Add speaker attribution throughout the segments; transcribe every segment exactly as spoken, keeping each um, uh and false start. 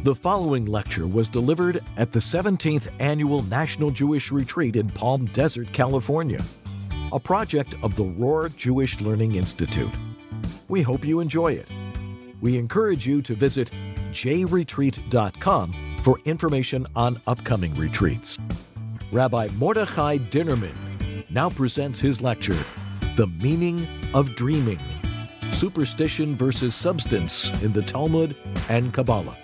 Speaker 1: The following lecture was delivered at the seventeenth Annual National Jewish Retreat in Palm Desert, California, a project of the Rohr Jewish Learning Institute. We hope you enjoy it. We encourage you to visit j retreat dot com for information on upcoming retreats. Rabbi Mordechai Dinnerman now presents his lecture, The Meaning of Dreaming, Superstition versus Substance in the Talmud and Kabbalah.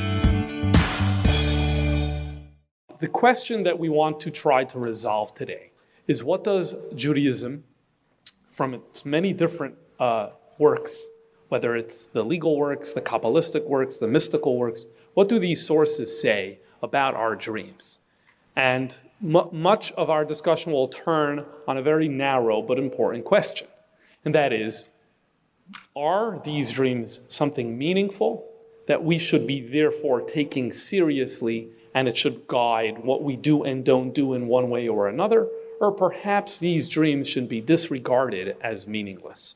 Speaker 2: The question that we want to try to resolve today is, what does Judaism, from its many different uh, works, whether it's the legal works, the Kabbalistic works, the mystical works, what do these sources say about our dreams? And m- much of our discussion will turn on a very narrow but important question, and that is, are these dreams something meaningful that we should be therefore taking seriously, and it should guide what we do and don't do in one way or another? Or perhaps these dreams should be disregarded as meaningless.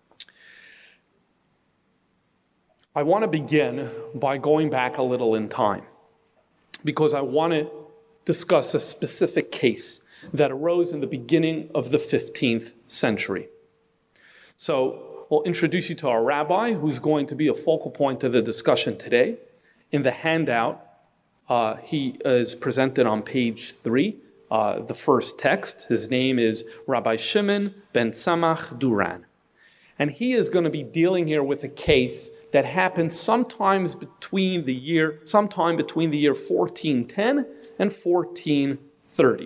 Speaker 2: I want to begin by going back a little in time, because I want to discuss a specific case that arose in the beginning of the fifteenth century. So we'll introduce you to our rabbi, who's going to be a focal point of the discussion today. In the handout, Uh, he is presented on page three, uh, the first text. His name is Rabbi Shimon ben Tzemach Duran. And he is going to be dealing here with a case that happened sometimes between the year, sometime between the year fourteen ten and fourteen thirty.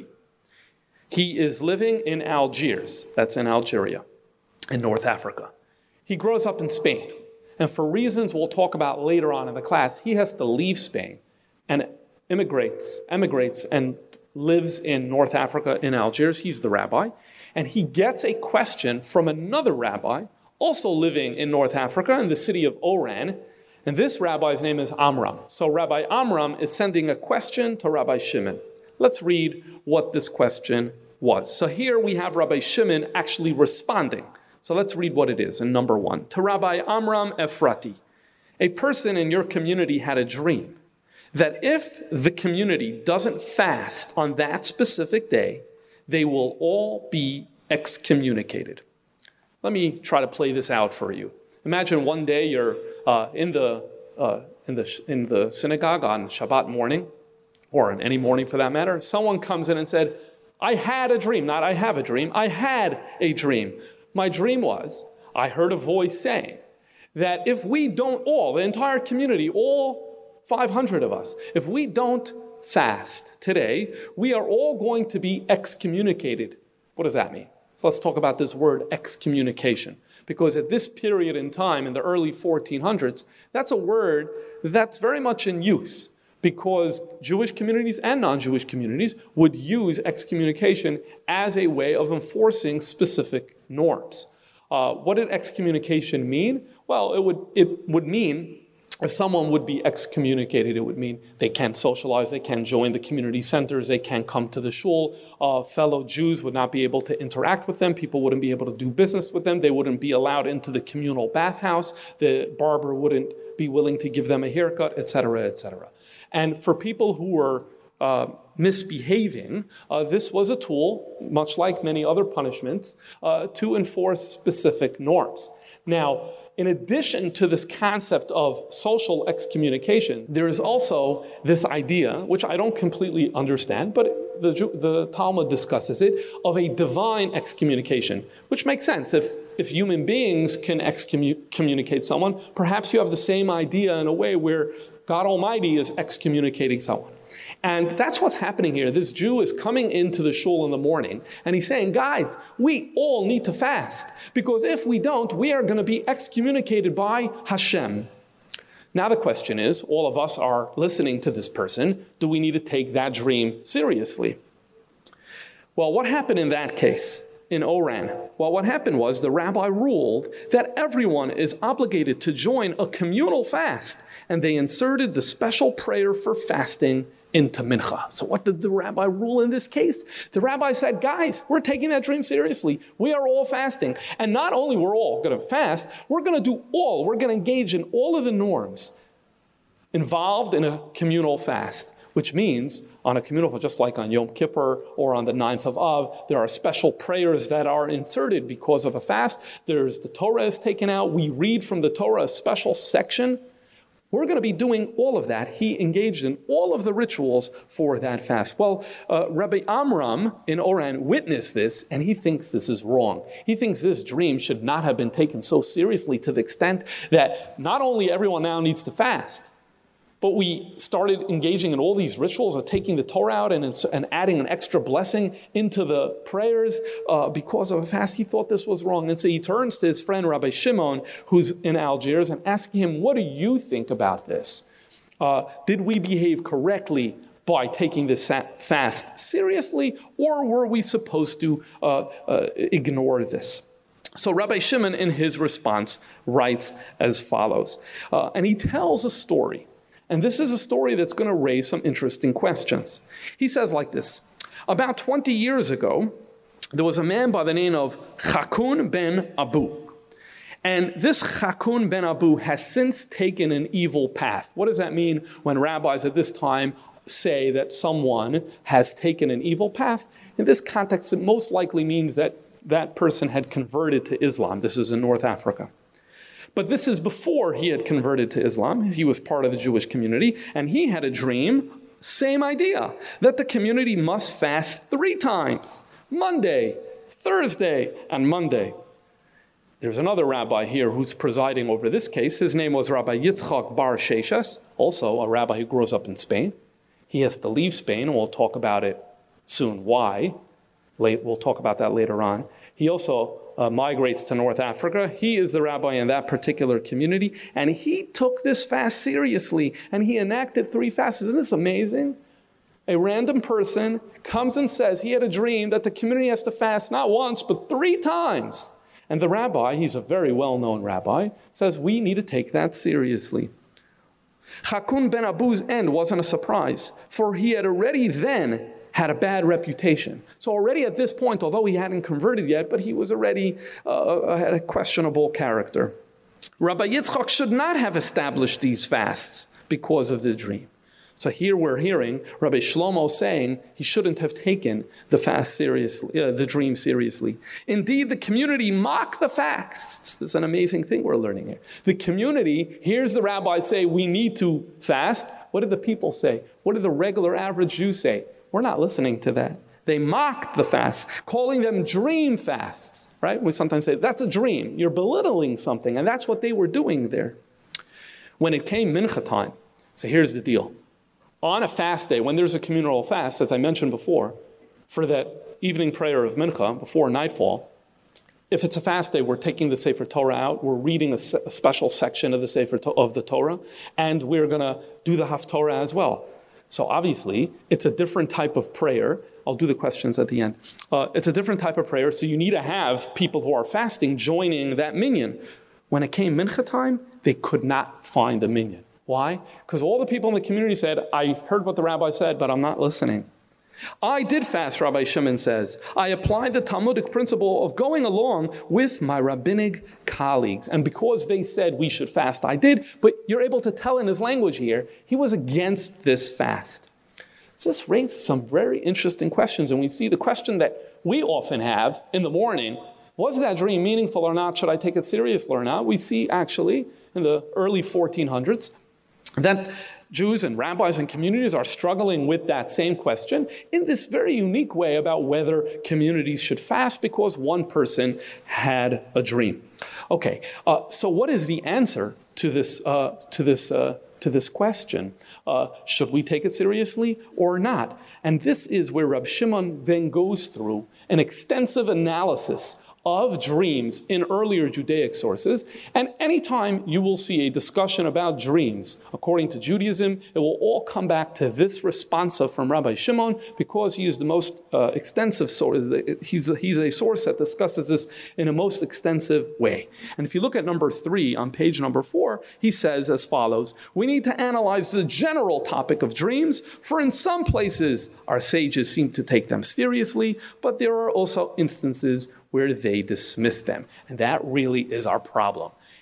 Speaker 2: He is living in Algiers, that's in Algeria, in North Africa. He grows up in Spain. And for reasons we'll talk about later on in the class, he has to leave Spain and immigrates, emigrates and lives in North Africa, in Algiers. He's the rabbi. And he gets a question from another rabbi, also living in North Africa, in the city of Oran. And this rabbi's name is Amram. So Rabbi Amram is sending a question to Rabbi Shimon. Let's read what this question was. So here we have Rabbi Shimon actually responding. So let's read what it is in number one. To Rabbi Amram Ephrati, a person in your community had a dream that if the community doesn't fast on that specific day, they will all be excommunicated. Let me try to play this out for you. Imagine one day you're uh, in the uh, in the in the synagogue on Shabbat morning, or on any morning for that matter. Someone comes in and said, "I had a dream." Not "I have a dream." I had a dream. My dream was, I heard a voice saying that if we don't all, the entire community, all five hundred of us, if we don't fast today, we are all going to be excommunicated. What does that mean? So let's talk about this word excommunication. Because at this period in time, in the early fourteen hundreds, that's a word that's very much in use, because Jewish communities and non-Jewish communities would use excommunication as a way of enforcing specific norms. Uh, what did excommunication mean? Well, it would it would mean, if someone would be excommunicated, it would mean they can't socialize, they can't join the community centers, they can't come to the shul, uh, fellow Jews would not be able to interact with them, people wouldn't be able to do business with them, they wouldn't be allowed into the communal bathhouse, the barber wouldn't be willing to give them a haircut, et cetera, et cetera. And for people who were uh, misbehaving, uh, this was a tool, much like many other punishments, uh, to enforce specific norms. Now, in addition to this concept of social excommunication, there is also this idea, which I don't completely understand, but the, the Talmud discusses it, of a divine excommunication, which makes sense. If, if human beings can excommunicate someone, perhaps you have the same idea in a way where God Almighty is excommunicating someone. And that's what's happening here. This Jew is coming into the shul in the morning, and he's saying, guys, we all need to fast, because if we don't, we are going to be excommunicated by Hashem. Now the question is, all of us are listening to this person, do we need to take that dream seriously? Well, what happened in that case in Oran? Well, what happened was the rabbi ruled that everyone is obligated to join a communal fast, and they inserted the special prayer for fasting into mincha. So what did the rabbi rule in this case? The rabbi said, guys, we're taking that dream seriously. We are all fasting. And not only we're all going to fast, we're going to do all, we're going to engage in all of the norms involved in a communal fast, which means on a communal fast, just like on Yom Kippur or on the ninth of Av, there are special prayers that are inserted because of a fast. There's the Torah is taken out. We read from the Torah a special section. We're going to be doing all of that. He engaged in all of the rituals for that fast. Well, uh, Rabbi Amram in Oran witnessed this, and he thinks this is wrong. He thinks this dream should not have been taken so seriously to the extent that not only everyone now needs to fast, but we started engaging in all these rituals of taking the Torah out and, and adding an extra blessing into the prayers uh, because of a fast. He thought this was wrong. And so he turns to his friend Rabbi Shimon, who's in Algiers, and asking him, what do you think about this? Uh, did we behave correctly by taking this fast seriously, or were we supposed to uh, uh, ignore this? So Rabbi Shimon, in his response, writes as follows. Uh, and he tells a story. And this is a story that's going to raise some interesting questions. He says like this: about twenty years ago, there was a man by the name of Chakun ben Abu. And this Chakun ben Abu has since taken an evil path. What does that mean when rabbis at this time say that someone has taken an evil path? In this context, it most likely means that that person had converted to Islam. This is in North Africa. But this is before he had converted to Islam. He was part of the Jewish community, and he had a dream, same idea, that the community must fast three times, Monday, Thursday, and Monday. There's another rabbi here who's presiding over this case. His name was Rabbi Yitzchak Bar Sheshes, also a rabbi who grows up in Spain. He has to leave Spain, and we'll talk about it soon, why. Late, we'll talk about that later on. He also uh, migrates to North Africa. He is the rabbi in that particular community, and he took this fast seriously, and he enacted three fasts. Isn't this amazing? A random person comes and says he had a dream that the community has to fast not once, but three times. And the rabbi, he's a very well-known rabbi, says we need to take that seriously. Chakun ben Abu's end wasn't a surprise, for he had already then had a bad reputation. So already at this point, although he hadn't converted yet, but he was already, uh, had a questionable character. Rabbi Yitzchak should not have established these fasts because of the dream. So here we're hearing Rabbi Shlomo saying he shouldn't have taken the fast seriously, uh, the dream seriously. Indeed, the community mocked the fasts. This is an amazing thing we're learning here. The community hears the rabbi say we need to fast. What did the people say? What did the regular average Jew say? We're not listening to that. They mocked the fasts, calling them dream fasts, right? We sometimes say, that's a dream. You're belittling something, and that's what they were doing there. When it came mincha time, so here's the deal. On a fast day, when there's a communal fast, as I mentioned before, for that evening prayer of mincha before nightfall, if it's a fast day, we're taking the Sefer Torah out, we're reading a, a special section of the Sefer to- of the Torah, and we're going to do the Haftorah as well. So obviously, it's a different type of prayer. I'll do the questions at the end. Uh, it's a different type of prayer, so you need to have people who are fasting joining that minyan. When it came mincha time, they could not find a minyan. Why? Because all the people in the community said, I heard what the rabbi said, but I'm not listening. I did fast, Rabbi Shimon says. I applied the Talmudic principle of going along with my rabbinic colleagues. And because they said we should fast, I did. But you're able to tell in his language here, he was against this fast. So this raises some very interesting questions. And we see the question that we often have in the morning, was that dream meaningful or not? Should I take it seriously or not? We see actually in the early fourteen hundreds that Jews and rabbis and communities are struggling with that same question in this very unique way about whether communities should fast because one person had a dream. Okay, uh, so what is the answer to this uh, to this uh, to this question? Uh, should we take it seriously or not? And this is where Reb Shimon then goes through an extensive analysis of dreams in earlier Judaic sources. And anytime you will see a discussion about dreams, according to Judaism, it will all come back to this responsa from Rabbi Shimon because he is the most uh, extensive source. He's a, he's a source that discusses this in a most extensive way. And if you look at number three on page number four, he says as follows: we need to analyze the general topic of dreams, for in some places our sages seem to take them seriously, but there are also instances where they dismiss them. And that really is our problem.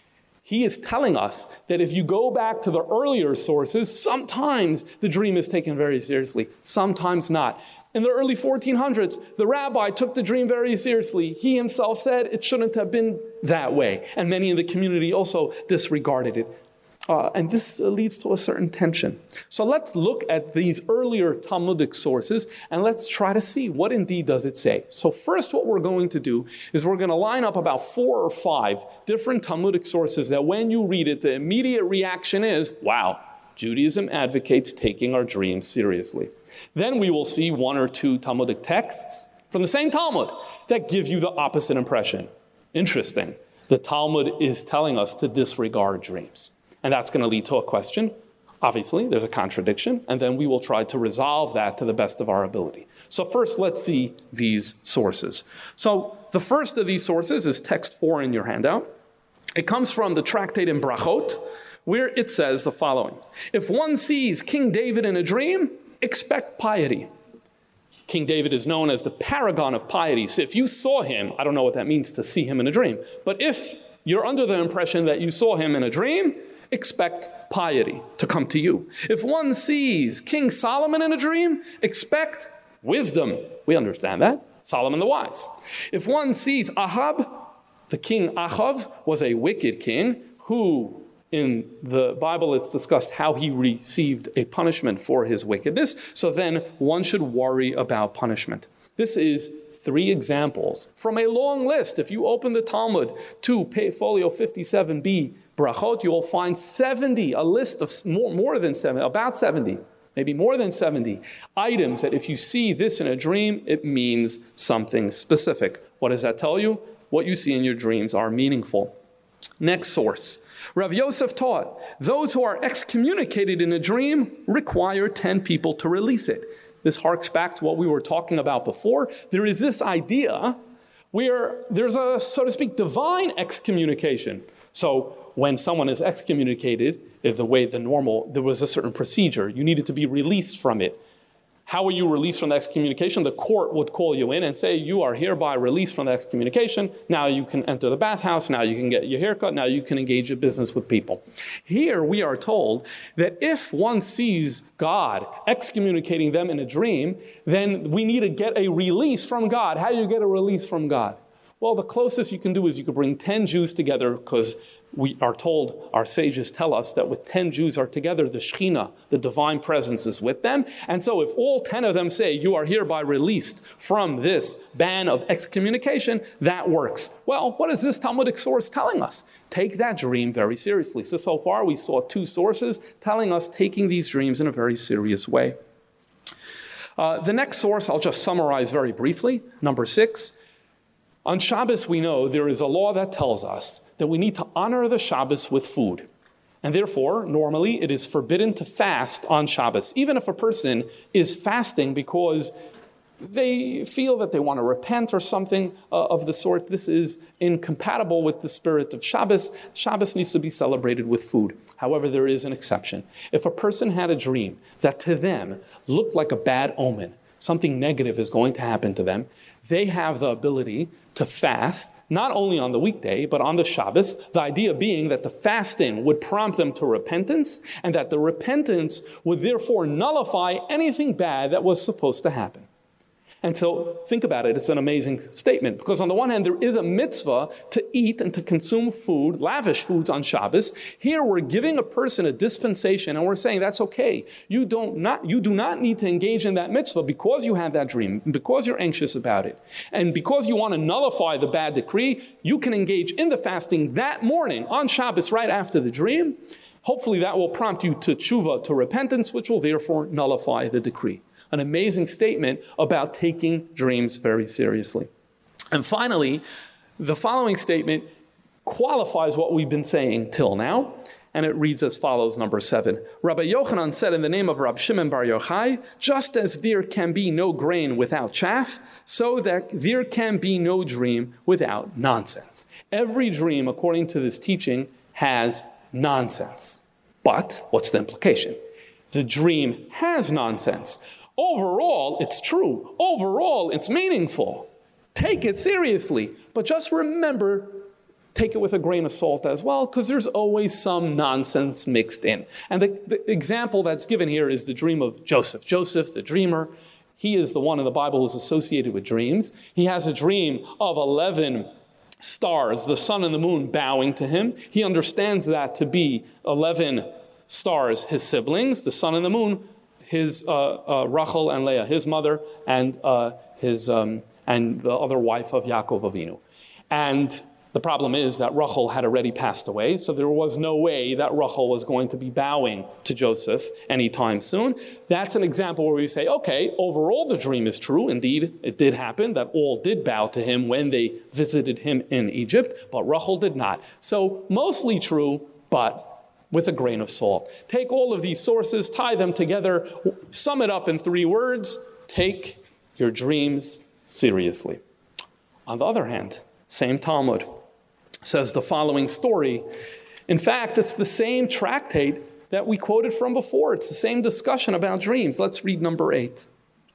Speaker 2: He is telling us that if you go back to the earlier sources, sometimes the dream is taken very seriously, sometimes not. In the early fourteen hundreds, the rabbi took the dream very seriously. He himself said it shouldn't have been that way. And many in the community also disregarded it. Uh, and this uh, leads to a certain tension. So let's look at these earlier Talmudic sources and let's try to see what indeed does it say. So first what we're going to do is we're going to line up about four or five different Talmudic sources that when you read it, the immediate reaction is, wow, Judaism advocates taking our dreams seriously. Then we will see one or two Talmudic texts from the same Talmud that give you the opposite impression. Interesting. The Talmud is telling us to disregard dreams. And that's going to lead to a question. Obviously, there's a contradiction, and then we will try to resolve that to the best of our ability. So first, let's see these sources. So the first of these sources is text four in your handout. It comes from the tractate in Brachot, where it says the following. If one sees King David in a dream, expect piety. King David is known as the paragon of piety. So if you saw him, I don't know what that means to see him in a dream, but if you're under the impression that you saw him in a dream, expect piety to come to you. If one sees King Solomon in a dream, expect wisdom. We understand that. Solomon the wise. If one sees Ahab, the king Achav was a wicked king who, in the Bible, it's discussed how he received a punishment for his wickedness. So then one should worry about punishment. This is three examples from a long list. If you open the Talmud to folio fifty-seven b, Brachot, you will find seventy, a list of more, more than seventy, about seventy, maybe more than seventy items that if you see this in a dream, it means something specific. What does that tell you? What you see in your dreams are meaningful. Next source. Rav Yosef taught, those who are excommunicated in a dream require ten people to release it. This harks back to what we were talking about before. There is this idea where there's a, so to speak, divine excommunication. So when someone is excommunicated, if the way the normal, there was a certain procedure, you needed to be released from it. How were you released from the excommunication? The court would call you in and say, you are hereby released from the excommunication. Now you can enter the bathhouse. Now you can get your haircut. Now you can engage in business with people. Here we are told that if one sees God excommunicating them in a dream, then we need to get a release from God. How do you get a release from God? Well, the closest you can do is you can bring ten Jews together, because we are told, our sages tell us that with ten Jews are together, the Shekhinah, the divine presence, is with them. And so if all ten of them say, you are hereby released from this ban of excommunication, that works. Well, what is this Talmudic source telling us? Take that dream very seriously. So, so far we saw two sources telling us taking these dreams in a very serious way. Uh, the next source, I'll just summarize very briefly, number six. On Shabbos, we know there is a law that tells us that we need to honor the Shabbos with food. And therefore, normally, it is forbidden to fast on Shabbos, even if a person is fasting because they feel that they want to repent or something uh, of the sort. This is incompatible with the spirit of Shabbos. Shabbos needs to be celebrated with food. However, there is an exception. If a person had a dream that to them looked like a bad omen, something negative is going to happen to them, they have the ability to fast, not only on the weekday, but on the Shabbos, the idea being that the fasting would prompt them to repentance, and that the repentance would therefore nullify anything bad that was supposed to happen. And so, think about it, it's an amazing statement, because on the one hand, there is a mitzvah to eat and to consume food, lavish foods on Shabbos. Here, we're giving a person a dispensation, and we're saying that's okay. You don't not, you do not need to engage in that mitzvah because you had that dream, because you're anxious about it. And because you want to nullify the bad decree, you can engage in the fasting that morning on Shabbos right after the dream. Hopefully, that will prompt you to tshuva, to repentance, which will therefore nullify the decree. An amazing statement about taking dreams very seriously. And finally, the following statement qualifies what we've been saying till now, and it reads as follows, number seven. Rabbi Yochanan said in the name of Rab Shimon Bar Yochai, just as there can be no grain without chaff, so that there can be no dream without nonsense. Every dream, according to this teaching, has nonsense. But what's the implication? The dream has nonsense. Overall, it's true. Overall, it's meaningful. Take it seriously. But just remember take it with a grain of salt as well, because there's always some nonsense mixed in. And the, the example that's given here is the dream of Joseph. Joseph, the dreamer, he is the one in the Bible who's associated with dreams. He has a dream of eleven stars, the sun and the moon bowing to him. He understands that to be eleven stars, his siblings, the sun and the moon, his uh, uh, Rachel and Leah, his mother, and uh, his um, and the other wife of Yaakov Avinu. And the problem is that Rachel had already passed away, so there was no way that Rachel was going to be bowing to Joseph anytime soon. That's an example where we say, okay, overall the dream is true. Indeed, it did happen that all did bow to him when they visited him in Egypt, but Rachel did not. So mostly true, but with a grain of salt. Take all of these sources, tie them together, sum it up in three words: take your dreams seriously. On the other hand, same Talmud says the following story. In fact, it's the same tractate that we quoted from before. It's the same discussion about dreams. Let's read number eight.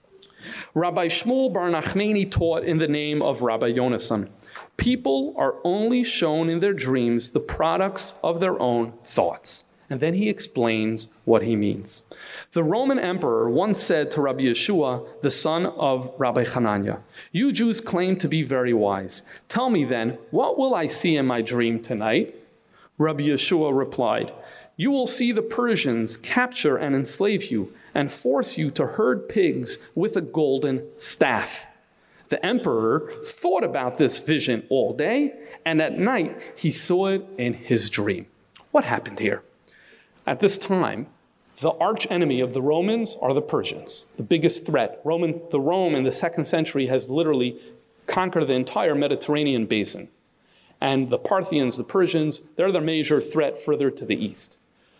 Speaker 2: Rabbi Shmuel bar Nachmani taught in the name of Rabbi Yonasan. People are only shown in their dreams the products of their own thoughts. And then he explains what he means. The Roman emperor once said to Rabbi Yeshua, the son of Rabbi Hanania, "You Jews claim to be very wise. Tell me then, what will I see in my dream tonight?" Rabbi Yeshua replied, "You will see the Persians capture and enslave you and force you to herd pigs with a golden staff." The emperor thought about this vision all day, and at night he saw it in his dream. What happened here? At this time, the arch enemy of the Romans are the Persians, the biggest threat. Roman, the Rome in the second century has literally conquered the entire Mediterranean basin. And the Parthians, the Persians, they're the major threat further to the east.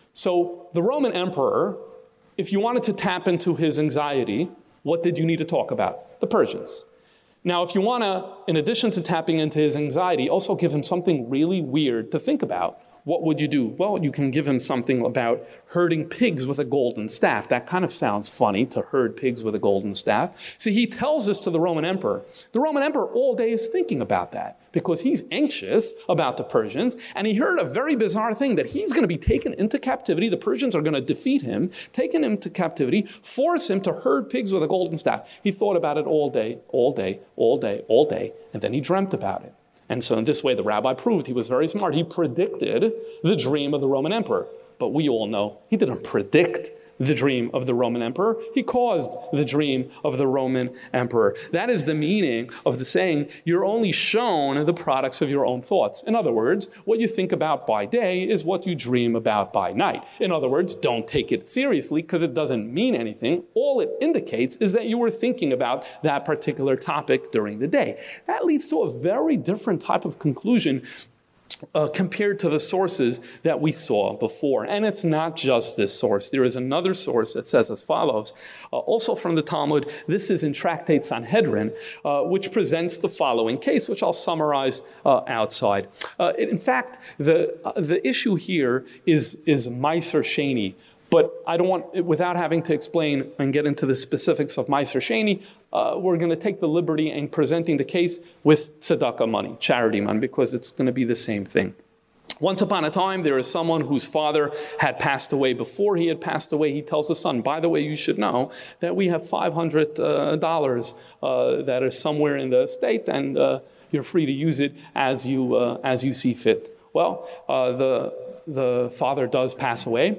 Speaker 2: So the Roman emperor, if you wanted to tap into his anxiety, what did you need to talk about? The Persians. Now, if you want to, in addition to tapping into his anxiety, also give him something really weird to think about, what would you do? Well, you can give him something about herding pigs with a golden staff. That kind of sounds funny, to herd pigs with a golden staff. See, he tells this to the Roman emperor. The Roman emperor all day is thinking about that because he's anxious about the Persians, and he heard a very bizarre thing, that he's going to be taken into captivity. The Persians are going to defeat him, take him into captivity, force him to herd pigs with a golden staff. He thought about it all day, all day, all day, all day, and then he dreamt about it. And so in this way, the rabbi proved he was very smart. He predicted the dream of the Roman emperor. But we all know he didn't predict the dream of the Roman emperor. He caused the dream of the Roman emperor. That is the meaning of the saying, you're only shown the products of your own thoughts. In other words, what you think about by day is what you dream about by night. In other words, don't take it seriously because it doesn't mean anything. All it indicates is that you were thinking about that particular topic during the day. That leads to a very different type of conclusion Uh, compared to the sources that we saw before. And it's not just this source. There is another source that says as follows, uh, also from the Talmud. This is in Tractate Sanhedrin, uh, which presents the following case, which I'll summarize uh, outside. Uh, in fact, the, uh, the issue here is, is Meiser Sheni. But I don't want, without having to explain and get into the specifics of Meiser Sheni, uh, we're going to take the liberty in presenting the case with tzedakah money, charity money, because it's going to be the same thing. Once upon a time, there is someone whose father had passed away. Before he had passed away, he tells the son, by the way, you should know that we have five hundred dollars uh, uh, that is somewhere in the state, and uh, you're free to use it as you, uh, as you see fit. Well, uh, the, the father does pass away.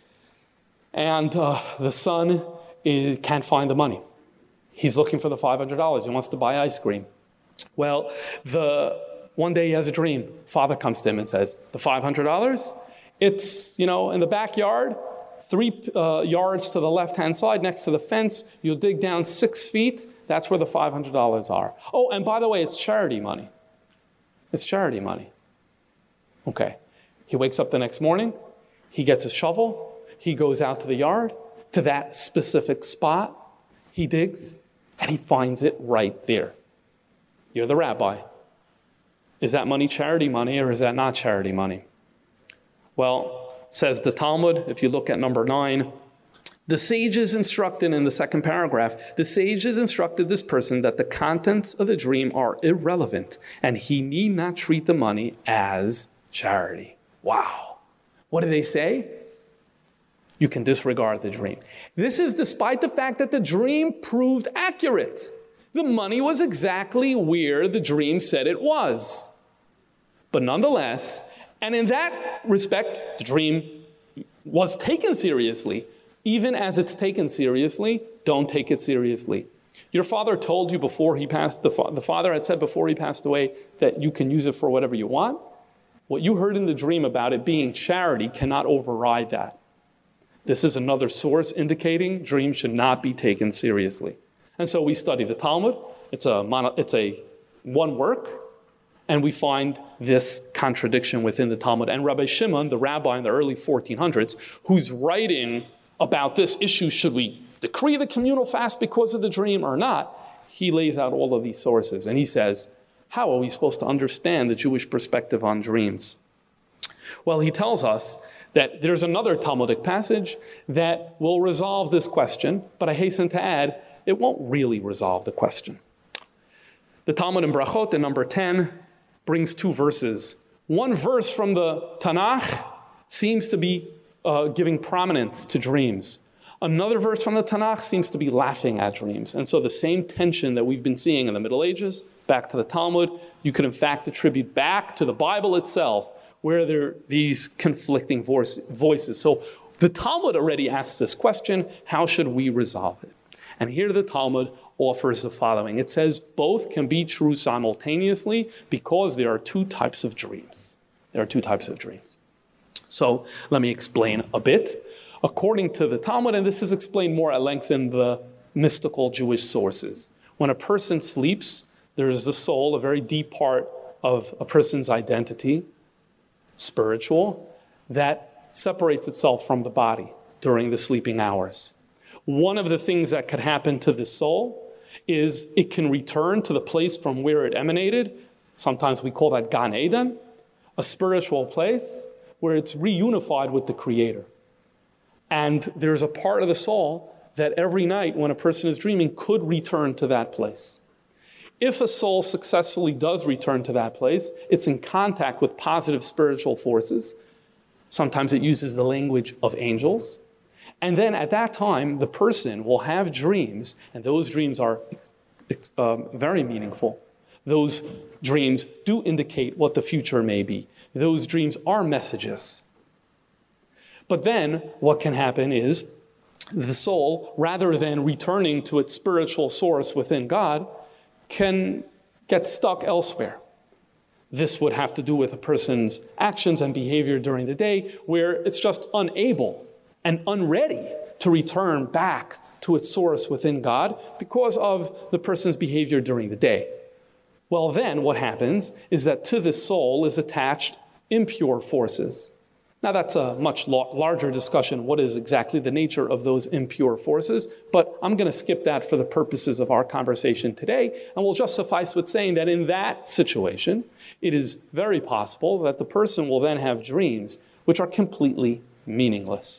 Speaker 2: And uh, the son is, can't find the money. He's looking for the five hundred dollars. He wants to buy ice cream. Well, the, one day he has a dream. Father comes to him and says, the five hundred dollars, it's, you know, in the backyard, three uh, yards to the left-hand side next to the fence. You'll dig down six feet. That's where the five hundred dollars are. Oh, and by the way, it's charity money. It's charity money. Okay. He wakes up the next morning. He gets a shovel. He goes out to the yard, to that specific spot. He digs, and he finds it right there. You're the rabbi. Is that money charity money, or is that not charity money? Well, says the Talmud, if you look at number nine, The sages instructed in the second paragraph, the sages instructed this person that the contents of the dream are irrelevant and he need not treat the money as charity. Wow. What do they say? You can disregard the dream. This is despite the fact that the dream proved accurate. The money was exactly where the dream said it was. But nonetheless, and in that respect, the dream was taken seriously. Even as it's taken seriously, don't take it seriously. Your father told you before he passed, the, fa- the father had said before he passed away that you can use it for whatever you want. What you heard in the dream about it being charity cannot override that. This is another source indicating dreams should not be taken seriously. And so we study the Talmud. It's a, mono, it's a one work, and we find this contradiction within the Talmud. And Rabbi Shimon, the rabbi in the early fourteen hundreds, who's writing about this issue, should we decree the communal fast because of the dream or not, he lays out all of these sources. And he says, how are we supposed to understand the Jewish perspective on dreams? Well, he tells us that there's another Talmudic passage that will resolve this question, but I hasten to add, it won't really resolve the question. The Talmud in Brachot, in number ten, brings two verses. One verse from the Tanakh seems to be uh, giving prominence to dreams. Another verse from the Tanakh seems to be laughing at dreams. And so the same tension that we've been seeing in the Middle Ages, back to the Talmud, you could in fact attribute back to the Bible itself, where there are these conflicting voice, voices. So the Talmud already asks this question, how should we resolve it? And here the Talmud offers the following. It says both can be true simultaneously because there are two types of dreams. There are two types of dreams. So let me explain a bit. According to the Talmud, and this is explained more at length in the mystical Jewish sources, when a person sleeps, there is the soul, a very deep part of a person's identity, spiritual, that separates itself from the body during the sleeping hours. One of the things that could happen to the soul is it can return to the place from where it emanated. Sometimes we call that Gan Eden, a spiritual place where it's reunified with the Creator. And there's a part of the soul that every night when a person is dreaming could return to that place. If a soul successfully does return to that place, it's in contact with positive spiritual forces. Sometimes it uses the language of angels. And then at that time, the person will have dreams, and those dreams are uh, very meaningful. Those dreams do indicate what the future may be. Those dreams are messages. But then what can happen is the soul, rather than returning to its spiritual source within God, can get stuck elsewhere. This would have to do with a person's actions and behavior during the day, where it's just unable and unready to return back to its source within God because of the person's behavior during the day. Well, then what happens is that to the soul is attached impure forces. Now, that's a much larger discussion, what is exactly the nature of those impure forces, but I'm going to skip that for the purposes of our conversation today, and we'll just suffice with saying that in that situation, it is very possible that the person will then have dreams which are completely meaningless.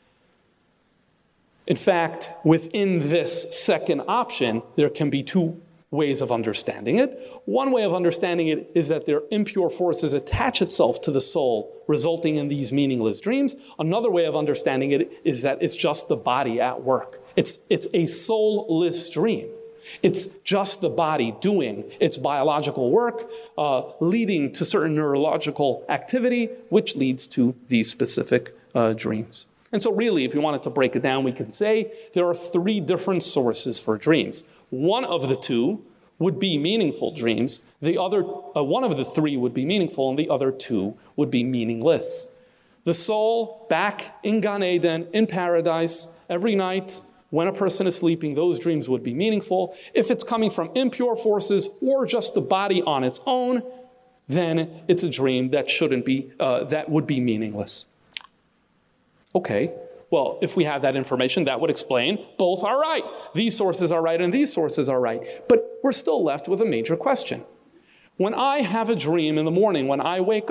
Speaker 2: In fact, within this second option, there can be two ways of understanding it. One way of understanding it is that their impure forces attach itself to the soul, resulting in these meaningless dreams. Another way of understanding it is that it's just the body at work. It's, it's a soulless dream. It's just the body doing its biological work, uh, leading to certain neurological activity, which leads to these specific uh, dreams. And so really, if you wanted to break it down, we can say there are three different sources for dreams. One of the two would be meaningful dreams. The other, uh, one of the three would be meaningful, and the other two would be meaningless. The soul back in Gan Eden, in paradise, every night when a person is sleeping, those dreams would be meaningful. If it's coming from impure forces or just the body on its own, then it's a dream that shouldn't be, uh, that would be meaningless. Okay, well, if we have that information, that would explain both are right. These sources are right and these sources are right. But we're still left with a major question. When I have a dream in the morning, when I wake up,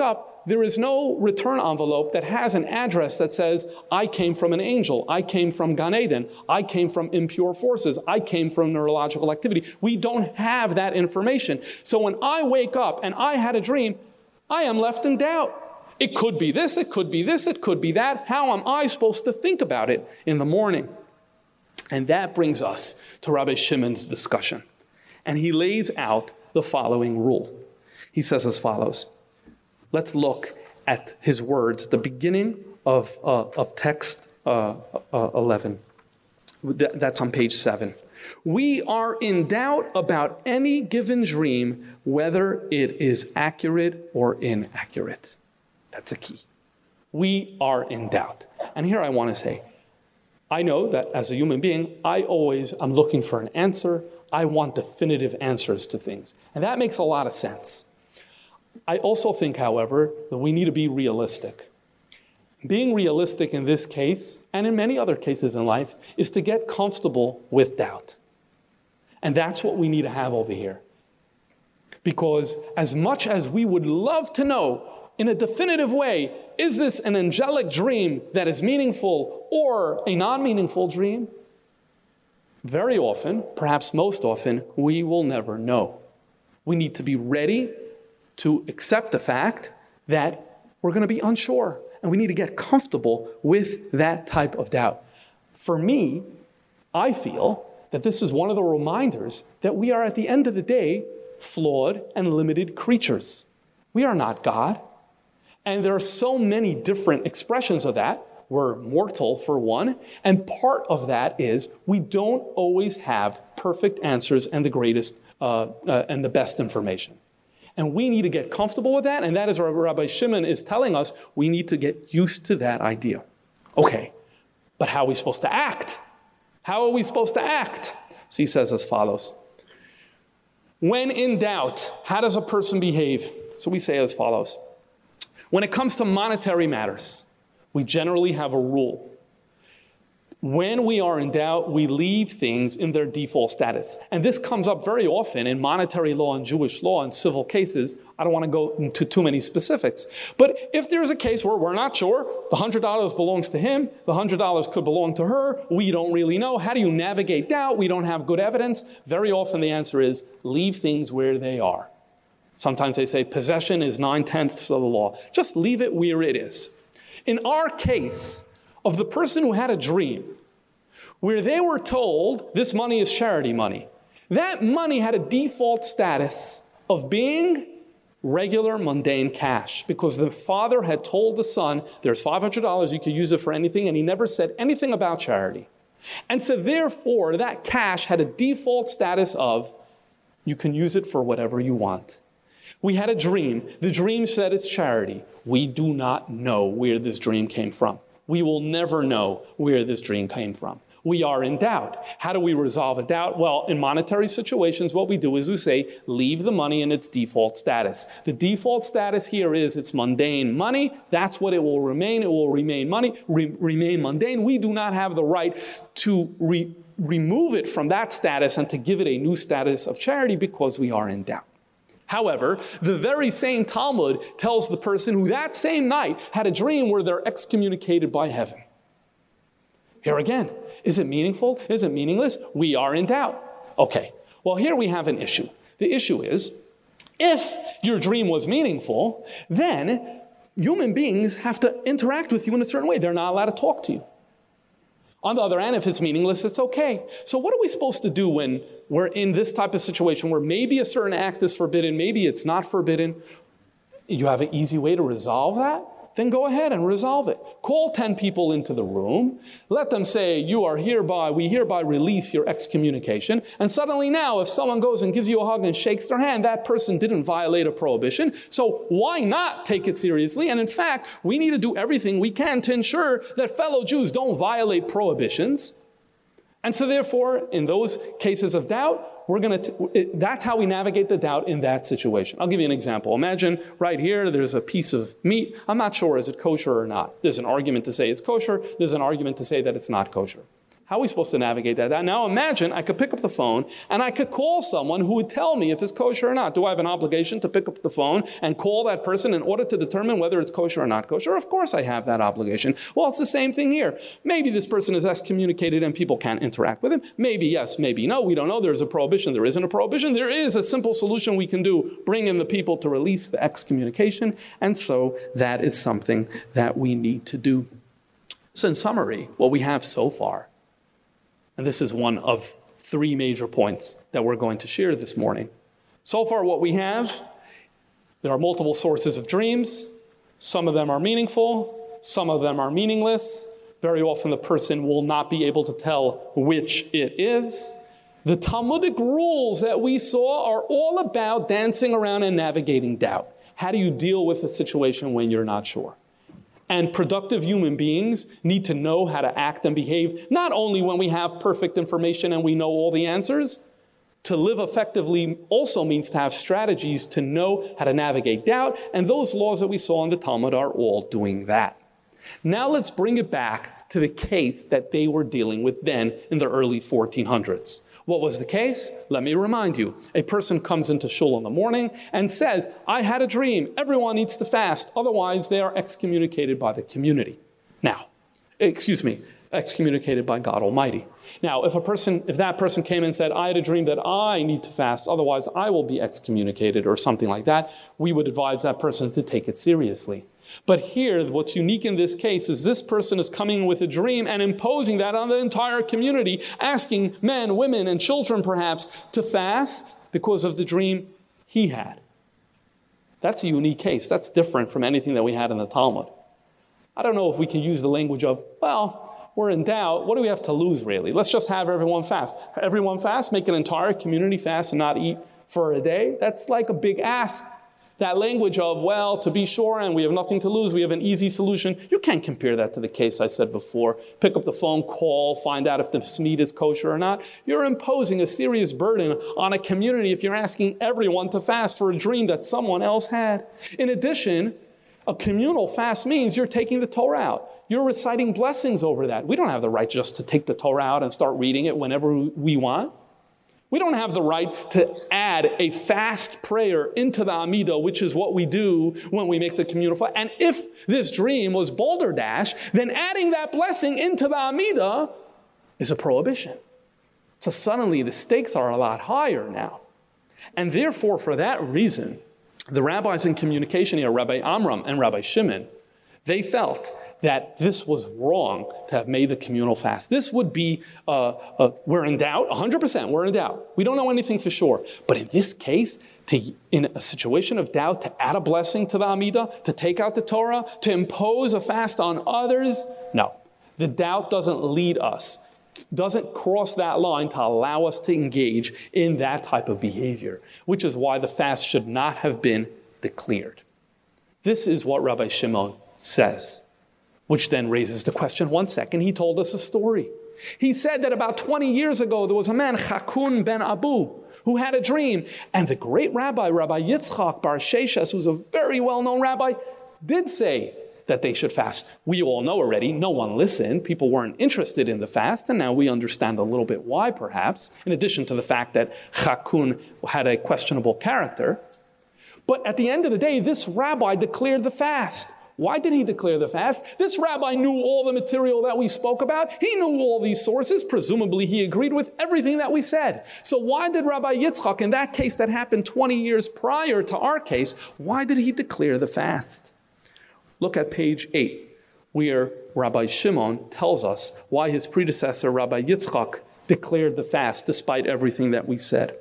Speaker 2: there is no return envelope that has an address that says, I came from an angel, I came from Gan Eden, I came from impure forces, I came from neurological activity. We don't have that information. So when I wake up and I had a dream, I am left in doubt. It could be this, it could be this, it could be that. How am I supposed to think about it in the morning? And that brings us to Rabbi Shimon's discussion. And he lays out the following rule. He says as follows. Let's look at his words, the beginning of, uh, of text uh, uh, eleven. That's on page seven. We are in doubt about any given dream, whether it is accurate or inaccurate. That's a key. We are in doubt. And here I want to say, I know that as a human being, I always am looking for an answer. I want definitive answers to things. And that makes a lot of sense. I also think, however, that we need to be realistic. Being realistic in this case, and in many other cases in life, is to get comfortable with doubt. And that's what we need to have over here. Because as much as we would love to know in a definitive way, is this an angelic dream that is meaningful or a non-meaningful dream? Very often, perhaps most often, we will never know. We need to be ready to accept the fact that we're going to be unsure, and we need to get comfortable with that type of doubt. For me, I feel that this is one of the reminders that we are, at the end of the day, flawed and limited creatures. We are not God. And there are so many different expressions of that. We're mortal, for one, and part of that is we don't always have perfect answers and the greatest uh, uh, and the best information. And we need to get comfortable with that, and that is what Rabbi Shimon is telling us. We need to get used to that idea. Okay, but how are we supposed to act? How are we supposed to act? So he says as follows. When in doubt, how does a person behave? So we say as follows. When it comes to monetary matters, we generally have a rule. When we are in doubt, we leave things in their default status. And this comes up very often in monetary law and Jewish law and civil cases. I don't want to go into too many specifics. But if there is a case where we're not sure, the one hundred dollars belongs to him, the one hundred dollars could belong to her, we don't really know. How do you navigate doubt? We don't have good evidence. Very often the answer is leave things where they are. Sometimes they say possession is nine-tenths of the law. Just leave it where it is. In our case of the person who had a dream where they were told this money is charity money, that money had a default status of being regular, mundane cash because the father had told the son, there's five hundred dollars, you can use it for anything, and he never said anything about charity. And so therefore, that cash had a default status of you can use it for whatever you want. We had a dream. The dream said it's charity. We do not know where this dream came from. We will never know where this dream came from. We are in doubt. How do we resolve a doubt? Well, in monetary situations, what we do is we say, leave the money in its default status. The default status here is it's mundane money. That's what it will remain. It will remain money, re- remain mundane. We do not have the right to re- remove it from that status and to give it a new status of charity because we are in doubt. However, the very same Talmud tells the person who that same night had a dream where they're excommunicated by heaven. Here again, is it meaningful? Is it meaningless? We are in doubt. Okay, well, here we have an issue. The issue is, if your dream was meaningful, then human beings have to interact with you in a certain way. They're not allowed to talk to you. On the other hand, if it's meaningless, it's okay. So what are we supposed to do when we're in this type of situation where maybe a certain act is forbidden, maybe it's not forbidden? You have an easy way to resolve that? Then go ahead and resolve it. Call ten people into the room. Let them say, you are hereby, we hereby release your excommunication. And suddenly now, if someone goes and gives you a hug and shakes their hand, that person didn't violate a prohibition. So why not take it seriously? And in fact, we need to do everything we can to ensure that fellow Jews don't violate prohibitions. And so therefore, in those cases of doubt, we're going to, that's how we navigate the doubt in that situation. I'll give you an example. Imagine right here, there's a piece of meat. I'm not sure, is it kosher or not? There's an argument to say it's kosher. There's an argument to say that it's not kosher. How are we supposed to navigate that? Now imagine I could pick up the phone and I could call someone who would tell me if it's kosher or not. Do I have an obligation to pick up the phone and call that person in order to determine whether it's kosher or not kosher? Of course I have that obligation. Well, it's the same thing here. Maybe this person is excommunicated and people can't interact with him. Maybe yes, maybe no. We don't know. There's a prohibition. There isn't a prohibition. There is a simple solution we can do. Bring in the people to release the excommunication. And so that is something that we need to do. So in summary, what we have so far, and this is one of three major points that we're going to share this morning. So far what we have, there are multiple sources of dreams. Some of them are meaningful, some of them are meaningless. Very often the person will not be able to tell which it is. The Talmudic rules that we saw are all about dancing around and navigating doubt. How do you deal with a situation when you're not sure? And productive human beings need to know how to act and behave, not only when we have perfect information and we know all the answers. To live effectively also means to have strategies to know how to navigate doubt, and those laws that we saw in the Talmud are all doing that. Now let's bring it back to the case that they were dealing with then in the early fourteen hundreds. What was the case? Let me remind you. A person comes into shul in the morning and says, I had a dream. Everyone needs to fast. Otherwise, they are excommunicated by the community. Now, excuse me, excommunicated by God Almighty. Now, if a person, if that person came and said, I had a dream that I need to fast, otherwise I will be excommunicated or something like that, we would advise that person to take it seriously. But here, what's unique in this case is this person is coming with a dream and imposing that on the entire community, asking men, women, and children perhaps to fast because of the dream he had. That's a unique case. That's different from anything that we had in the Talmud. I don't know if we can use the language of, well, we're in doubt. What do we have to lose, really? Let's just have everyone fast. Everyone fast, make an entire community fast and not eat for a day? That's like a big ask. That language of, well, to be sure, and we have nothing to lose, we have an easy solution. You can't compare that to the case I said before. Pick up the phone, call, find out if the meat is kosher or not. You're imposing a serious burden on a community if you're asking everyone to fast for a dream that someone else had. In addition, a communal fast means you're taking the Torah out. You're reciting blessings over that. We don't have the right just to take the Torah out and start reading it whenever we want. We don't have the right to add a fast prayer into the Amidah, which is what we do when we make the communal fast. And if this dream was balderdash, then adding that blessing into the Amidah is a prohibition. So suddenly the stakes are a lot higher now. And therefore, for that reason, the rabbis in communication here, Rabbi Amram and Rabbi Shimon, they felt that this was wrong to have made the communal fast. This would be, uh, uh, we're in doubt, one hundred percent, we're in doubt. We don't know anything for sure. But in this case, to, in a situation of doubt, to add a blessing to the Amidah, to take out the Torah, to impose a fast on others, no. The doubt doesn't lead us, doesn't cross that line to allow us to engage in that type of behavior, which is why the fast should not have been declared. This is what Rabbi Shimon says. Which then raises the question, one second, he told us a story. He said that about twenty years ago, there was a man, Chakun ben Abu, who had a dream. And the great rabbi, Rabbi Yitzchak bar Sheshes, who's a very well-known rabbi, did say that they should fast. We all know already, no one listened. People weren't interested in the fast, and now we understand a little bit why, perhaps, in addition to the fact that Chakun had a questionable character. But at the end of the day, this rabbi declared the fast. Why did he declare the fast? This rabbi knew all the material that we spoke about. He knew all these sources. Presumably, he agreed with everything that we said. So why did Rabbi Yitzchak, in that case that happened twenty years prior to our case, why did he declare the fast? Look at page eight, where Rabbi Shimon tells us why his predecessor, Rabbi Yitzchak, declared the fast despite everything that we said.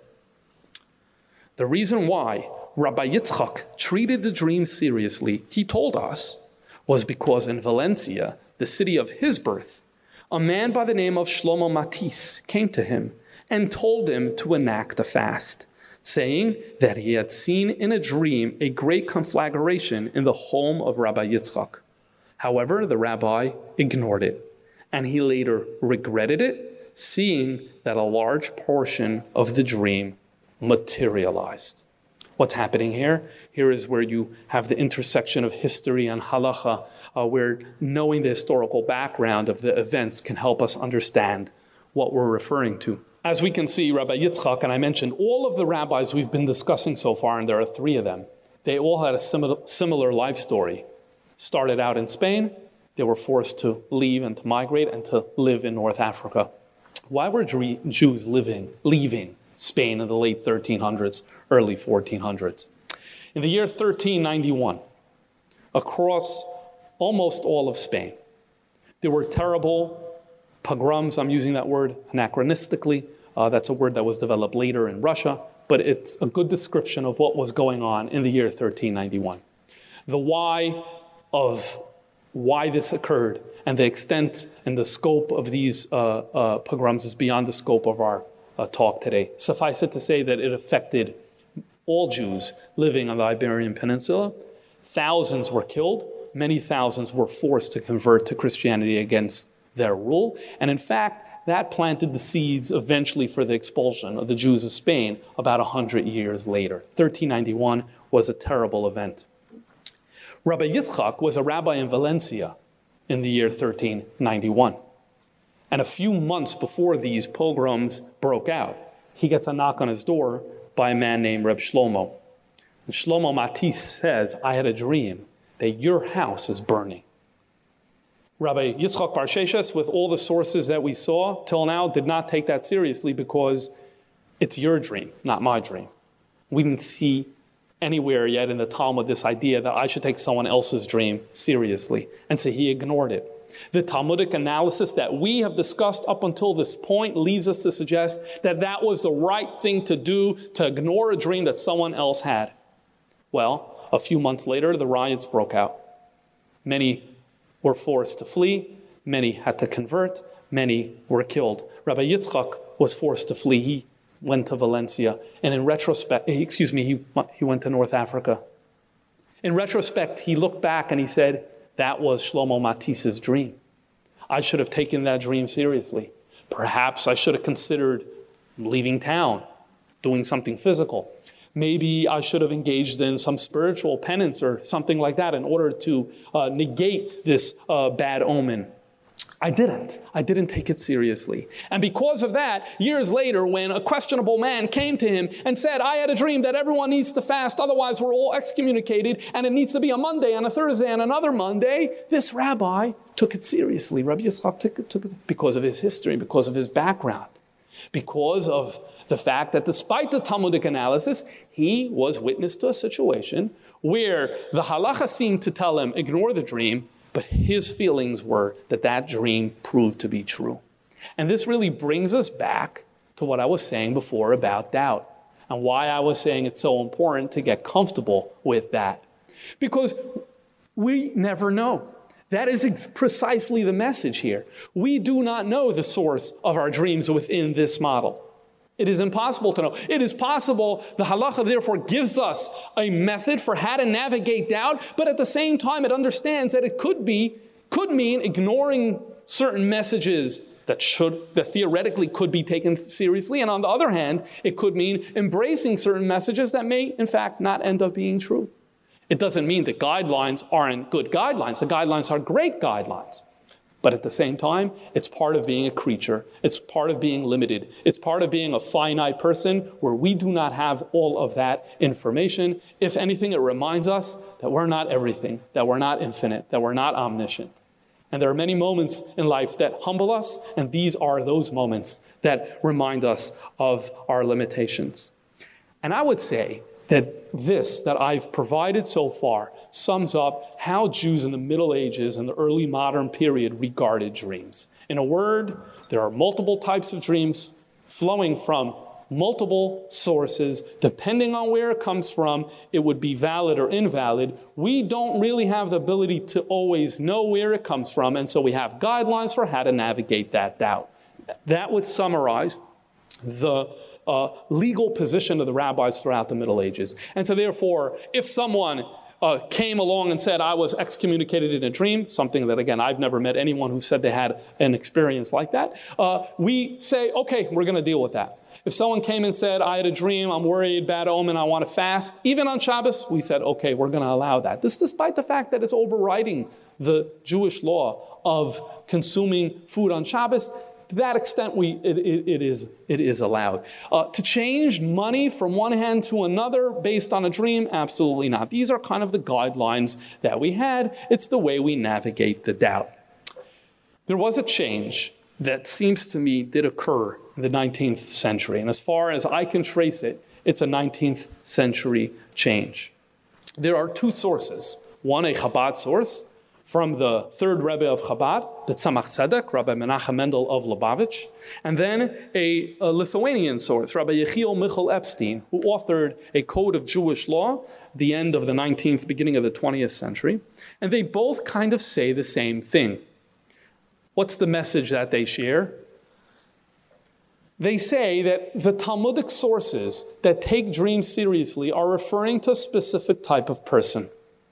Speaker 2: The reason why Rabbi Yitzchak treated the dream seriously, he told us, was because in Valencia, the city of his birth, a man by the name of Shlomo Matisse came to him and told him to enact a fast, saying that he had seen in a dream a great conflagration in the home of Rabbi Yitzchak. However, the rabbi ignored it, and he later regretted it, seeing that a large portion of the dream materialized. What's happening here? Here is where you have the intersection of history and halacha, uh, where knowing the historical background of the events can help us understand what we're referring to. As we can see, Rabbi Yitzchak, and I mentioned all of the rabbis we've been discussing so far, and there are three of them, they all had a similar, similar life story. Started out in Spain, they were forced to leave and to migrate and to live in North Africa. Why were Jews living, leaving Spain in the late thirteen hundreds, early fourteen hundreds? In the year thirteen ninety-one, across almost all of Spain, there were terrible pogroms. I'm using that word anachronistically. Uh, that's a word that was developed later in Russia, but it's a good description of what was going on in the year thirteen ninety-one. The why of why this occurred and the extent and the scope of these uh, uh, pogroms is beyond the scope of our uh, talk today. Suffice it to say that it affected all Jews living on the Iberian Peninsula. Thousands were killed. Many thousands were forced to convert to Christianity against their rule. And in fact, that planted the seeds eventually for the expulsion of the Jews of Spain about one hundred years later. thirteen ninety-one was a terrible event. Rabbi Yitzchak was a rabbi in Valencia in the year thirteen ninety-one. And a few months before these pogroms broke out, he gets a knock on his door by a man named Reb Shlomo. And Shlomo Matisse says, I had a dream that your house is burning. Rabbi Yitzchak Bar Sheshes, with all the sources that we saw till now, did not take that seriously because it's your dream, not my dream. We didn't see anywhere yet in the Talmud this idea that I should take someone else's dream seriously. And so he ignored it. The Talmudic analysis that we have discussed up until this point leads us to suggest that that was the right thing to do, to ignore a dream that someone else had. Well, a few months later, the riots broke out. Many were forced to flee. Many had to convert. Many were killed. Rabbi Yitzchak was forced to flee. He went to Valencia. And in retrospect, excuse me, he, he went to North Africa. In retrospect, he looked back and he said, that was Shlomo Matisse's dream. I should have taken that dream seriously. Perhaps I should have considered leaving town, doing something physical. Maybe I should have engaged in some spiritual penance or something like that in order to uh, negate this uh, bad omen. I didn't. I didn't take it seriously. And because of that, years later, when a questionable man came to him and said, I had a dream that everyone needs to fast, otherwise we're all excommunicated, and it needs to be a Monday and a Thursday and another Monday, this rabbi took it seriously. Rabbi Yitzchak took it, took it because of his history, because of his background, because of the fact that despite the Talmudic analysis, he was witness to a situation where the halacha seemed to tell him, ignore the dream, but his feelings were that that dream proved to be true. And this really brings us back to what I was saying before about doubt and why I was saying it's so important to get comfortable with that. Because we never know. That is ex- precisely the message here. We do not know the source of our dreams within this model. It is impossible to know. It is possible, the halacha therefore gives us a method for how to navigate doubt, but at the same time it understands that it could be, could mean ignoring certain messages that should, that theoretically could be taken seriously, and on the other hand, it could mean embracing certain messages that may in fact not end up being true. It doesn't mean that guidelines aren't good guidelines. The guidelines are great guidelines. But at the same time, it's part of being a creature. It's part of being limited. It's part of being a finite person where we do not have all of that information. If anything, it reminds us that we're not everything, that we're not infinite, that we're not omniscient. And there are many moments in life that humble us, and these are those moments that remind us of our limitations. And I would say that this that I've provided so far sums up how Jews in the Middle Ages and the early modern period regarded dreams. In a word, there are multiple types of dreams flowing from multiple sources. Depending on where it comes from, it would be valid or invalid. We don't really have the ability to always know where it comes from, and so we have guidelines for how to navigate that doubt. That would summarize the Uh, legal position of the rabbis throughout the Middle Ages. And so therefore, if someone uh, came along and said, I was excommunicated in a dream, something that, again, I've never met anyone who said they had an experience like that, uh, we say, okay, we're going to deal with that. If someone came and said, I had a dream, I'm worried, bad omen, I want to fast, even on Shabbos, we said, okay, we're going to allow that. This despite the fact that it's overriding the Jewish law of consuming food on Shabbos. To that extent, we, it, it, it, is, it is allowed. Uh, to change money from one hand to another based on a dream, absolutely not. These are kind of the guidelines that we had. It's the way we navigate the doubt. There was a change that seems to me did occur in the nineteenth century. And as far as I can trace it, it's a nineteenth century change. There are two sources. One, a Chabad source, from the third Rebbe of Chabad, the Tzemach Tzedek, Rabbi Menachem Mendel of Lubavitch, and then a, a Lithuanian source, Rabbi Yechiel Michal Epstein, who authored a code of Jewish law at the end of the nineteenth, beginning of the twentieth century, and they both kind of say the same thing. What's the message that they share? They say that the Talmudic sources that take dreams seriously are referring to a specific type of person.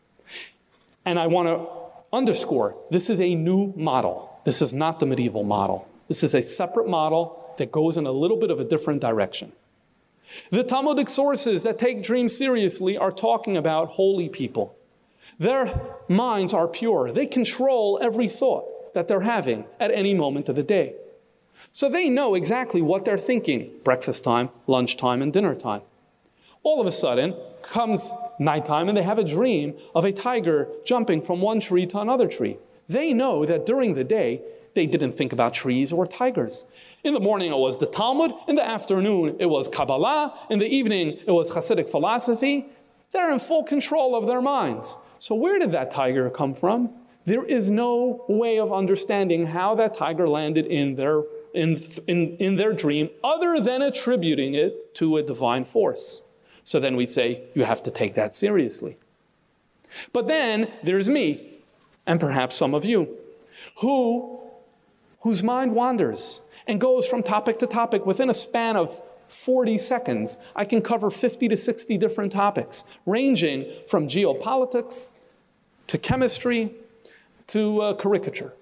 Speaker 2: And I want to underscore, this is a new model. This is not the medieval model. This is a separate model that goes in a little bit of a different direction. The Talmudic sources that take dreams seriously are talking about holy people. Their minds are pure. They control every thought that they're having at any moment of the day. So they know exactly what they're thinking, breakfast time, lunchtime, and dinner time. All of a sudden, comes nighttime and they have a dream of a tiger jumping from one tree to another tree. They know that during the day, they didn't think about trees or tigers. In the morning, it was the Talmud. In the afternoon, it was Kabbalah. In the evening, it was Hasidic philosophy. They're in full control of their minds. So where did that tiger come from? There is no way of understanding how that tiger landed in their, in, in, in their dream other than attributing it to a divine force. So then we say, you have to take that seriously. But then there's me, and perhaps some of you, who, whose mind wanders and goes from topic to topic. Within a span of forty seconds, I can cover fifty to sixty different topics, ranging from geopolitics to chemistry to uh, caricature.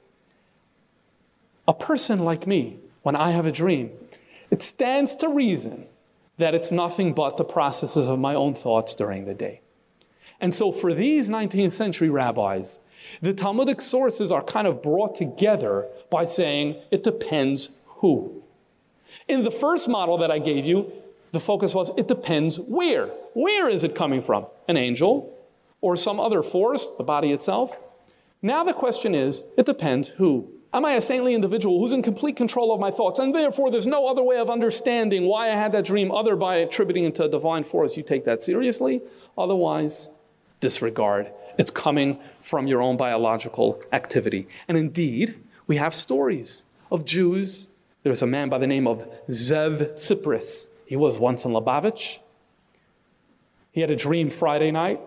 Speaker 2: A person like me, when I have a dream, it stands to reason that it's nothing but the processes of my own thoughts during the day. And so for these nineteenth century rabbis, the Talmudic sources are kind of brought together by saying it depends who. In the first model that I gave you, the focus was it depends where. Where is it coming from? An angel or some other force, the body itself? Now the question is, it depends who. Am I a saintly individual who's in complete control of my thoughts, and therefore there's no other way of understanding why I had that dream other by attributing it to a divine force? You take that seriously. Otherwise, disregard. It's coming from your own biological activity. And indeed, we have stories of Jews. There's a man by the name of Zev Tsipris. He was once in Lubavitch. He had a dream Friday night.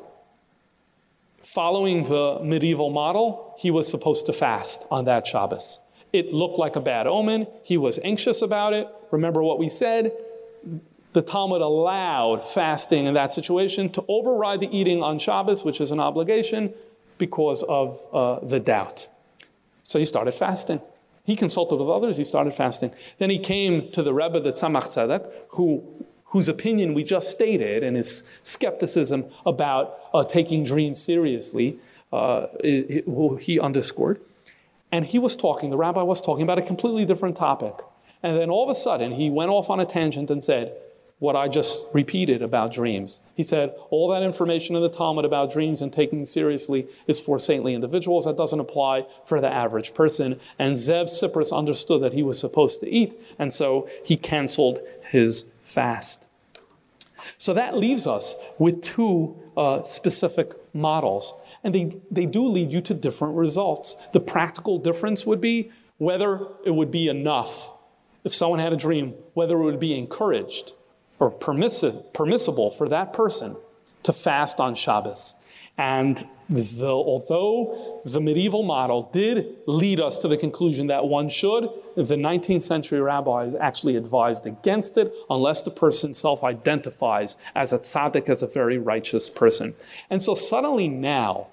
Speaker 2: Following the medieval model, he was supposed to fast on that Shabbos. It looked like a bad omen. He was anxious about it. Remember what we said? The Talmud allowed fasting in that situation to override the eating on Shabbos, which is an obligation, because of uh, the doubt. So he started fasting. He consulted with others. He started fasting. Then he came to the Rebbe, the Tzemach Tzedek, who whose opinion we just stated, and his skepticism about uh, taking dreams seriously, uh, it, it, he underscored. And he was talking, the rabbi was talking about a completely different topic. And then all of a sudden, he went off on a tangent and said, what I just repeated about dreams. He said, all that information in the Talmud about dreams and taking them seriously is for saintly individuals. That doesn't apply for the average person. And Zev Tsipris understood that he was supposed to eat, and so he canceled his fast. So that leaves us with two uh, specific models. And they, they do lead you to different results. The practical difference would be whether it would be enough, if someone had a dream, whether it would be encouraged or permissive, permissible for that person to fast on Shabbos. And the, although the medieval model did lead us to the conclusion that one should, the nineteenth century rabbis actually advised against it unless the person self-identifies as a tzaddik, as a very righteous person. And so suddenly now,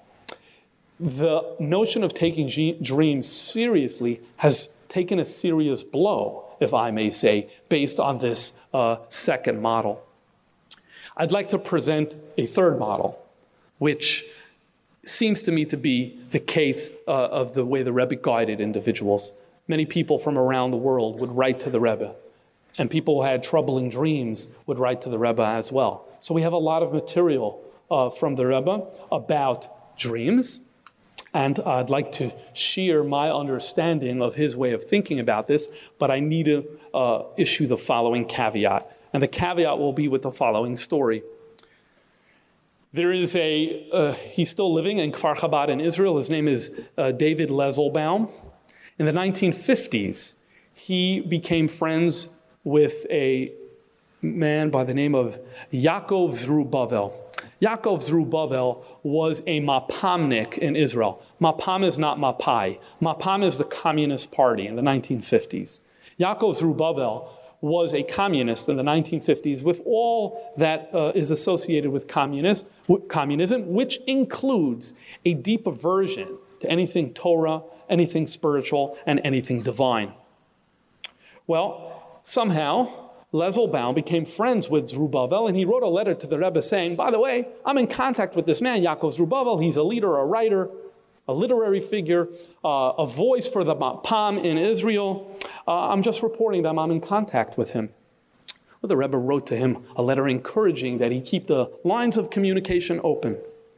Speaker 2: the notion of taking g- dreams seriously has taken a serious blow. if I may say, based on this uh, second model. I'd like to present a third model, which seems to me to be the case uh, of the way the Rebbe guided individuals. Many people from around the world would write to the Rebbe, and people who had troubling dreams would write to the Rebbe as well. So we have a lot of material uh, from the Rebbe about dreams, and I'd like to share my understanding of his way of thinking about this, but I need to uh, issue the following caveat, and the caveat will be with the following story. There is a, uh, he's still living in Kfar Chabad in Israel. His name is uh, David Lezelbaum. In the nineteen fifties, he became friends with a man by the name of Yaakov Zerubbabel. Yaakov Zerubbabel was a Mapamnik in Israel. Mapam is not Mapai. Mapam is the Communist Party in the nineteen fifties. Yaakov Zerubbabel was a communist in the nineteen fifties with all that uh, is associated with communist, with communism, which includes a deep aversion to anything Torah, anything spiritual, and anything divine. Well, somehow, Lezelbaum became friends with Zerubbabel, and he wrote a letter to the Rebbe saying, by the way, I'm in contact with this man, Yaakov Zerubbabel. He's a leader, a writer, a literary figure, uh, a voice for the Mapam in Israel. Uh, I'm just reporting that I'm in contact with him. Well, the Rebbe wrote to him a letter encouraging that he keep the lines of communication open.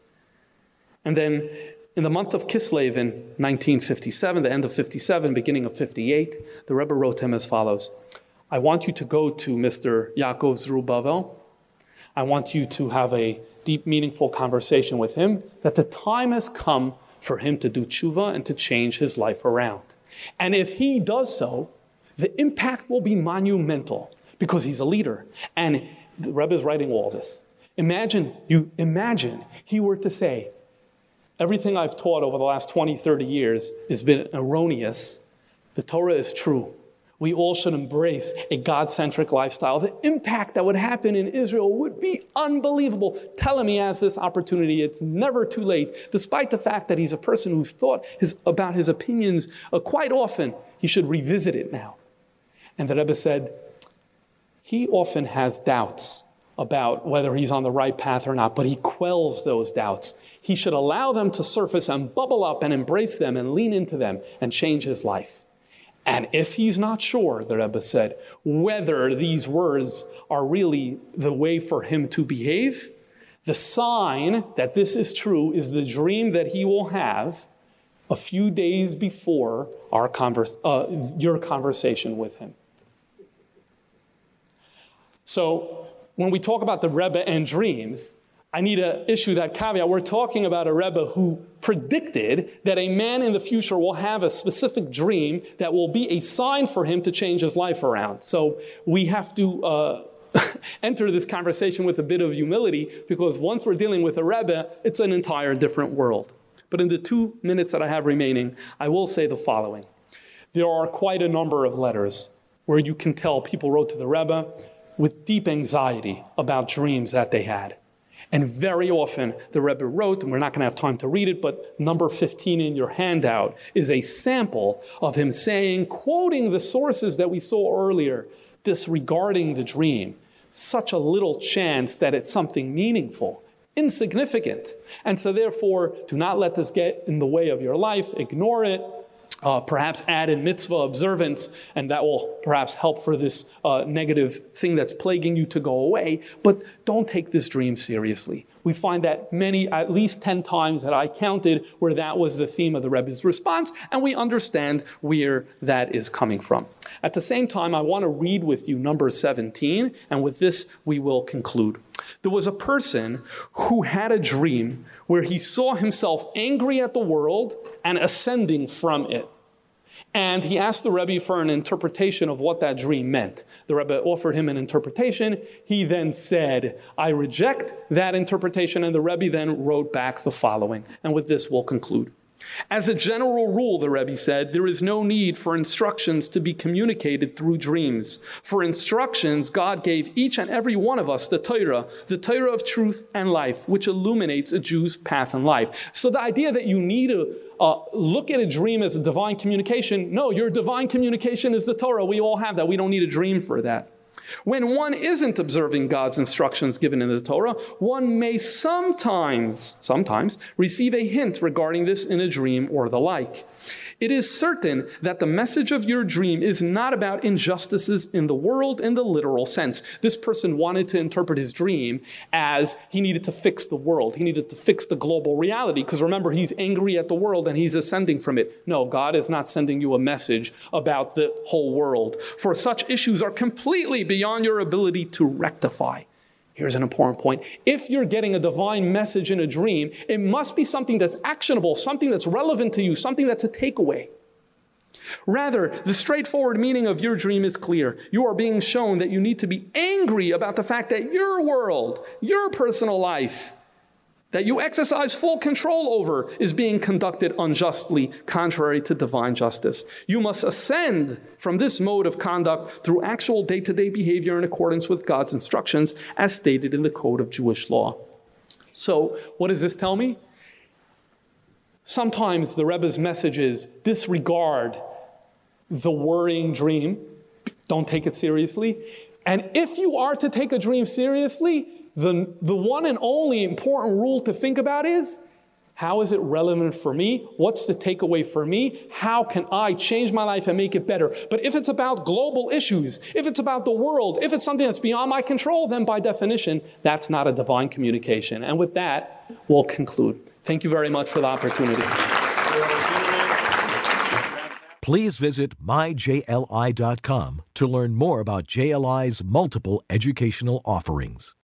Speaker 2: And then in the month of Kislev in nineteen fifty-seven, the end of fifty-seven, beginning of fifty-eight, the Rebbe wrote to him as follows. I want you to go to Mister Yaakov Zerubbabel. I want you to have a deep, meaningful conversation with him, that the time has come for him to do tshuva and to change his life around. And if he does so, the impact will be monumental because he's a leader. And the Rebbe is writing all this. Imagine, you imagine he were to say, everything I've taught over the last twenty, thirty years has been erroneous. The Torah is true. We all should embrace a God-centric lifestyle. The impact that would happen in Israel would be unbelievable. Tell him he has this opportunity. It's never too late. Despite the fact that he's a person who's thought his, about his opinions uh, quite often, he should revisit it now. And the Rebbe said, he often has doubts about whether he's on the right path or not, but he quells those doubts. He should allow them to surface and bubble up and embrace them and lean into them and change his life. And if he's not sure, the Rebbe said, whether these words are really the way for him to behave, the sign that this is true is the dream that he will have a few days before our converse, uh, your conversation with him. So when we talk about the Rebbe and dreams, I need to issue that caveat. We're talking about a Rebbe who predicted that a man in the future will have a specific dream that will be a sign for him to change his life around. So we have to uh, enter this conversation with a bit of humility, because once we're dealing with a Rebbe, it's an entire different world. But in the two minutes that I have remaining, I will say the following. There are quite a number of letters where you can tell people wrote to the Rebbe with deep anxiety about dreams that they had. And very often the Rebbe wrote, and we're not going to have time to read it, but number fifteen in your handout is a sample of him saying, quoting the sources that we saw earlier, disregarding the dream, such a little chance that it's something meaningful, insignificant. And so therefore, do not let this get in the way of your life, ignore it. Uh, perhaps add in mitzvah observance, and that will perhaps help for this uh, negative thing that's plaguing you to go away. But don't take this dream seriously. We find that many, at least ten times that I counted, where that was the theme of the Rebbe's response, and we understand where that is coming from. At the same time, I want to read with you number seventeen, and with this we will conclude. There was a person who had a dream where he saw himself angry at the world and ascending from it. And he asked the Rebbe for an interpretation of what that dream meant. The Rebbe offered him an interpretation. He then said, I reject that interpretation. And the Rebbe then wrote back the following. And with this, we'll conclude. As a general rule, the Rebbe said, there is no need for instructions to be communicated through dreams. For instructions, God gave each and every one of us the Torah, the Torah of truth and life, which illuminates a Jew's path in life. So the idea that you need to uh, look at a dream as a divine communication, no, your divine communication is the Torah. We all have that. We don't need a dream for that. When one isn't observing God's instructions given in the Torah, one may sometimes, sometimes receive a hint regarding this in a dream or the like. It is certain that the message of your dream is not about injustices in the world in the literal sense. This person wanted to interpret his dream as he needed to fix the world. He needed to fix the global reality, because remember, he's angry at the world and he's ascending from it. No, God is not sending you a message about the whole world, for such issues are completely beyond your ability to rectify. Here's an important point. If you're getting a divine message in a dream, it must be something that's actionable, something that's relevant to you, something that's a takeaway. Rather, the straightforward meaning of your dream is clear. You are being shown that you need to be angry about the fact that your world, your personal life, that you exercise full control over, is being conducted unjustly, contrary to divine justice. You must ascend from this mode of conduct through actual day-to-day behavior in accordance with God's instructions, as stated in the Code of Jewish Law. So, what does this tell me? Sometimes the Rebbe's message is disregard the worrying dream. Don't take it seriously. And if you are to take a dream seriously, The, the one and only important rule to think about is, how is it relevant for me? What's the takeaway for me? How can I change my life and make it better? But if it's about global issues, if it's about the world, if it's something that's beyond my control, then by definition, that's not a divine communication. And with that, we'll conclude. Thank you very much for the opportunity.
Speaker 1: Please visit my J L I dot com to learn more about J L I's multiple educational offerings.